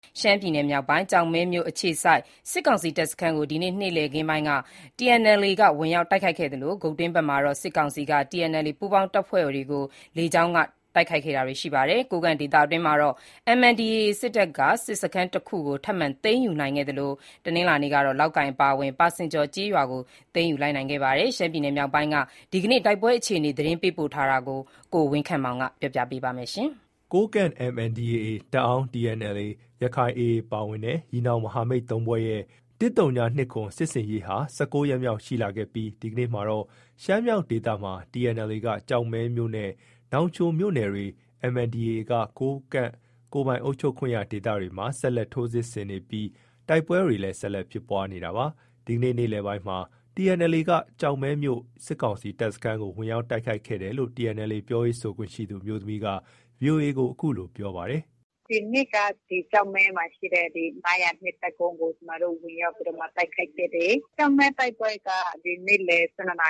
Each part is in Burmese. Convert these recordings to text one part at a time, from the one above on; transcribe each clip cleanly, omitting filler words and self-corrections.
ရှမ်းပြည်နယ်မြောက်ပိုင်း ကျောက်မဲမြို့အခြေစိုက်စစ်ကောင်စီတပ်စခန်းကိုဒီနေ့နေ့လည်ခင်းပိုင်းက TNLA ကဝင်ရောက်တိုက်ခိုက်ခဲ့သလို ဂုတ်တွင်းဘက်မှာတော့စစ်ကောင်စီက TNLA ပူးပေါင်းတပ်ဖွဲ့တွေကိုလေကြောင်းကတိုက်ခိုက်ခဲ့ပါတယ်။ ကိုးကန့်ဒေသအတွင်းမှာတော့ MNDAA စစ်တပ်ကစစ်စခန်းတစ်ခုကိုထပ်မံသိမ်းယူနိုင်ခဲ့သလို တနင်္လာနေ့ကတော့ လောက်ကိုင်အပါအဝင် ပါစင်ကျော်ကျေးရွာကိုသိမ်းယူလိုက်နိုင်ခဲ့ပါတယ်။ ရှမ်းပြည်နယ်မြောက်ပိုင်းကဒီကနေ့တိုက်ပွဲအခြေအနေသတင်းပေးပို့ထားတာကို ကိုဝင်းခန့်မောင်ကပြောပြပေးပါမယ်။ကိုးကန့် MNDAA တအာင်း TNLA ရခိုင် AA ပါဝင်တဲ့ညီနောင်မဟာမိတ် ၃ ဖွဲ့ရဲ့ 102၇ စစ်ဆင်ရေးဟာ 19 ရက်မြောက်ရှိလာခဲ့ပြီး ဒီကနေ့မှာတော့ ရှမ်းမြောက်ဒေသမှာ TNLA က ကျောက်မဲမြို့နဲ့ နောင်ချိုမြို့နယ်တွေ MNDAA က ကိုးကန့်ကိုယ်ပိုင်အုပ်ချုပ်ခွင့်ရဒေသတွေမှာ ဆက်လက်ထိုးစစ်ဆင်နေပြီး တိုက်ပွဲတွေလည်းဆက်လက်ဖြစ်ပွားနေတာပါ။ ဒီကနေ့နေ့လည်ပိုင်းမှာ TNLA က ကျောက်မဲမြို့စစ်ကောင်စီတပ်စခန်းကိုဝင်ရောက်တိုက်ခိုက်ခဲ့တယ်လို့ TNLA ပြောရေးဆိုခွင့်ရှိသူအမျိုးသမီးက VOA ကိုအခုလိုပြောပါတယ်။ဒီနေ့ကကျောက်မဲမှာရှိတဲ့902တပ်ကုန်းကိုကျမတို့ဝင်ရောက်ပြီးတော့မှတိုက်ခိုက်ခဲ့တယ်။ကျောက်မဲတိုက်ပွဲကနေ့လယ်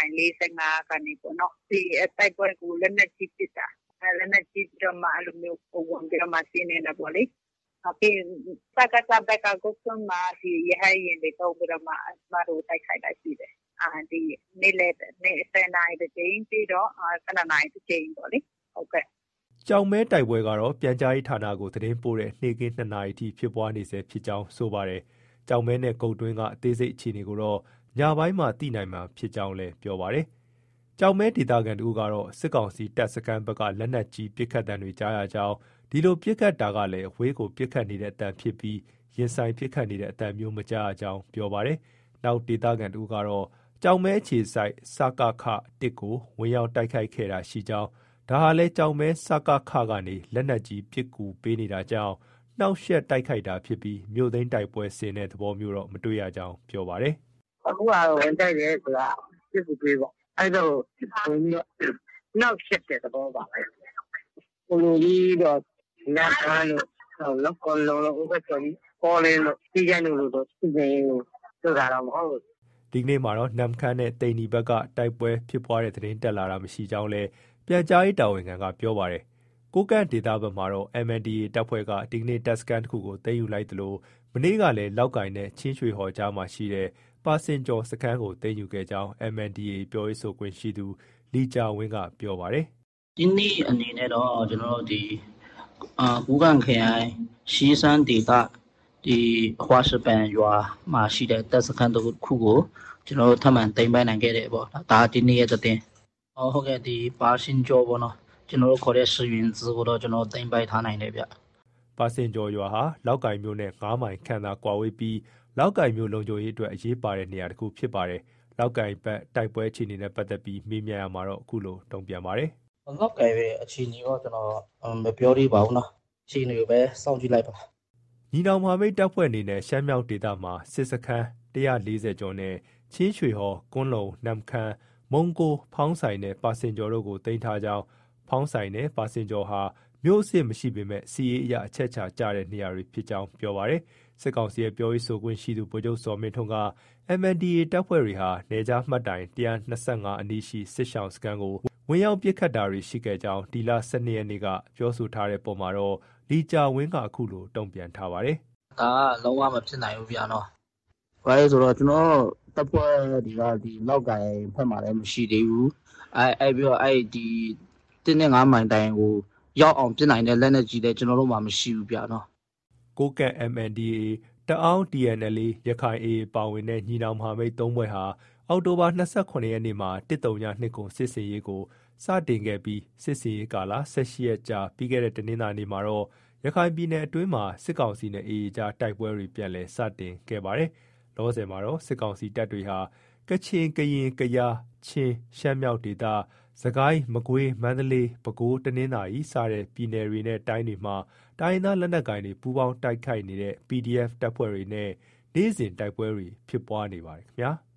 12:45ကနေပေါ့နော်။တိုက်ပွဲကိုလက်နက်ကြီးပစ်တာ။လက်နက်ကြီးပြီးတော့မှအဲ့လိုမျိုးဝင်ပြီးတော့မှစီးနေတာပေါ့လေ။ပြီးစကစဘက်ကကုတ်ဆွမ်းမှာရဟတ်ယာဉ်တွေသုံးပြီးတော့မှကျမတို့တိုက်ခိုက်တာရှိတယ်။နေ့လယ်10 နာရီတစ်ကြိမ်ပြီးတော့12 နာရီတစ်ကြိမ်ပေါ့လေ။ဟုတ်ကဲ့ကျောက်မဲတိုက်ပွဲကတော့ပြန်ကြားရေးဌာနကိုသတင်းပို့တဲ့နေ့ခင်း2 နာရီထိဖြစ်ပွားနေဆဲဖြစ်ကြောင်းဆိုပါတယ်။ကျောက်မဲနဲ့ဂုတ်တွင်းကအသေးစိတ်အခြေအနေကိုတော့ညပိုင်းမှသိနိုင်မှာဖြစ်ကြောင်းလည်းပြောပါတယ်။ကျောက်မဲဒေသခံတို့ကတော့စစ်ကောင်စီတပ်စခန်းဘက်ကလက်နက်ကြီးပစ်ခတ်တံတွေကြားရကြောင်းဒီလိုပစ်ခတ်တာကလည်းအဝေးကိုပစ်ခတ်နေတဲ့အတန်ဖြစ်ပြီးရင်ဆိုင်ပစ်ခတ်နေတဲ့အတန်မျိုးမကြားရကြောင်းပြောပါတယ်။နောက်ဒေသခံတို့ကတော့ကျောက်မဲအခြေစိုက်စကခ1ကိုဝင်ရောက်တိုက်ခိုက်ခဲ့တာရှိကြောင်းဒါဟာလည်းကျောက်မဲစကခကနေလက်နက်ကြီးပစ်ကူပေးနေတာကြောင့်နှောက်ယှက်တိုက်ခိုက်တာဖြစ်ပြီးမြို့သိမ်းတိုက်ပွဲဆင်တဲ့သဘောမျိုးတော့မတွေ့ရကြောင်းပြောပါတယ်။အခုကတော့ဝင်တိုက်တယ်ဆိုတာပစ်ကူပေးပေါ့။အဲ့တော့ဝင်ပြီးတော့နှောက်ယှက်တဲ့သဘောပါပဲ။ကိုလိုကြီးတော့ညကန်းလို့လောက်ကောလုံးလို့ဥပ္ပကျော်ကြီးပေါ်လင်းလို့ကြီးကြိုင်လို့တော့သူ့နေဆိုတာတော့မဟုတ်ဘူး။ဒီကနေ့မှာတော့နမ်ခမ်းနဲ့တိန်နီဘက်ကတိုက်ပွဲဖြစ်ပွားတဲ့သတင်းတက်လာတာမရှိကြောင်းလည်းပြန်ကြားရေးတာဝန်ခံကပြောပါတယ်။ကိုးကန့်ဒေသဘက်မှာတော့ MNDAA တပ်ဖွဲ့ကဒီကနေ့တပ်စခန်းတစ်ခုကိုသိမ်းယူလိုက်သလိုမနေ့ကလည်းလောက်ကိုင်နဲ့ချင်းရွှေဟော်ကြားမှာရှိတဲ့ပါစင်ကျော်စခန်းကိုသိမ်းယူခဲ့ကြောင်း MNDAA ပြောရေးဆိုခွင့်ရှိသူလီကြာဝင်းကပြောပါတယ်။ဒီနေ့အနေနဲ့တော့ကျွန်တော်တို့ကိုးကန့်ခရိုင်ရှီးစန်းဒေသဟွာရှပန်ရွာမှာရှိတဲ့တပ်စခန်းတစ်ခုကိုကျွန်တော်တို့ထပ်မံသိမ်းပိုက်နိုင်ခဲ့တယ်ပေါ့။ဒါဒီနေ့ရဲ့သတင်းဟုတ်ကဲ့ပါစင်ကျော်ပေါ့နော်ကျွန်တော်တို့ခေါ်တဲ့စရင်စကိုတော့ကျွန်တော်သိမ်းပိုက်ထားနိုင်တယ်ဗျပါစင်ကျော်ရွာဟာလောက်ကိုင်မြို့နဲ့9 မိုင်ခန့်သာကွာဝေးပြီးလောက်ကိုင်မြို့လုံခြုံရေးအတွက်အရေးပါတဲ့နေရာတစ်ခုဖြစ်ပါတယ်လောက်ကိုင်ဘက်တိုက်ပွဲအခြေအနေနဲ့ပတ်သက်ပြီးမေးမြန်းရမှာတော့အခုလိုတုံ့ပြန်ပါတယ်လောက်ကိုင်ရဲ့အခြေအနေတော့ကျွန်တော်မပြောသေးပါဘူးနော်အခြေအနေကိုပဲစောင့်ကြည့်လိုက်ပါညီနောင်မဟာမိတ်တပ်ဖွဲ့အနေနဲ့ရှမ်းမြောက်ဒေသမှာစစ်စခန်း140ကျော်နဲ့ချင်းရွှေဟော်ကွန်းလုံနမ်ခမ်းမုံကိုဖောင်းဆိုင်နဲ့ပါစင်ကျော်တို့ကိုတင်ထားကြောင်းဖောင်းဆိုင်နဲ့ပါစင်ကျော်ဟာမြို့အစ်မရှိပေမဲ့စီရေးအရအချက်ချာကြတဲ့နေရာတွေဖြစ်ကြောင်းပြောပါတယ်။စစ်ကောင်စီရဲ့ပြောရေးဆိုခွင့်ရှိသူဗိုလ်ချုပ်စော်မင်းထွန်းက MNDAA တပ်ဖွဲ့တွေဟာနေကြားမှတ်တိုင်125အနီးရှိစစ်ရှောင်းစခန်းကိုဝင်ရောက်ပစ်ခတ်တာတွေရှိခဲ့ကြောင်းဒီလ12ရက်နေ့ကပြောဆိုထားတဲ့ပုံမှာတော့လီကြာဝင်းကအခုလိုတုံ့ပြန်ထားပါတယ်။ဒါကလုံးဝမဖြစ်နိုင်ဘူးဗျာနော်။ဘာလဲဆိုတော့ကျွန်တော်တပ်ဖွဲ့တွေကလောက်ကိုင်ဖက်မှာလည်းမရှိသေးဘူး။အဲ့ပြီးတော့တင်းနဲ့9 မိုင်တိုင်ကိုရောက်အောင်ပြစ်နိုင်တဲ့လက်နက်ကြီးလည်းကျွန်တော်တို့မှမရှိဘူးဗျာနော်။ကိုးကန့် MNDAA တအောင်း TNLA ရခိုင် AA ပါဝင်တဲ့ညီနောင်မဟာမိတ်3ဖွဲ့ဟာအောက်တိုဘာ28ရက်နေ့မှာ102ခုစစ်စင်ရေးကိုစတင်ခဲ့ပြီးစစ်စင်ရေးကာလ18ရက်ကြာပြီးခဲ့တဲ့တနင်္လာနေ့မှာတော့ရခိုင်ပြည်နယ်အတွင်းမှာစစ်ကောင်စီနဲ့ AA ကြားတိုက်ပွဲတွေပြန်လည်စတင်ခဲ့ပါတယ်။လောဆယ်မှာတော့စစ်ကောင်စီတပ်တွေဟာကချင်ကရင်ကယားချင်းရှမ်းမြောက်ဒေသစကိုင်းမကွေးမန္တလေးပဲခူးတနင်္သာရီစတဲ့ပြည်နယ်တွေနဲ့တိုင်းတွေမှာတိုင်းရင်းသားလက်နက်ကိုင်တွေပူးပေါင်းတိုက်ခိုက်နေတဲ့ PDF တပ်ဖွဲ့တွေနဲ့နေ့စဉ်တိုက်ပွဲတွေဖြစ်ပွားနေပါတယ်ခင်ဗျာ။